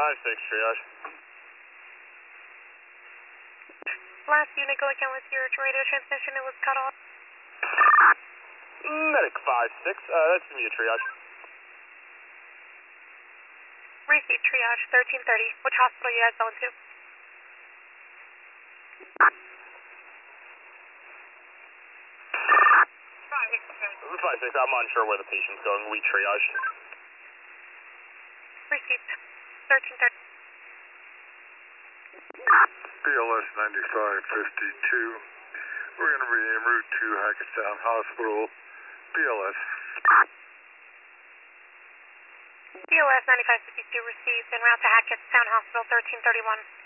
5-6 triage. Last unit, go again with your radio transmission. It was cut off. Medic 5-6, that's going to be a triage. Receive triage, 1330. Which hospital you guys going to? 5-6, I'm unsure where the patient's going. We triaged. Received, 1330. BLS 9552. We're going to be en route to Hackettstown Hospital. BLS. BLS 9552 received en route to Hackettstown Hospital, 1331.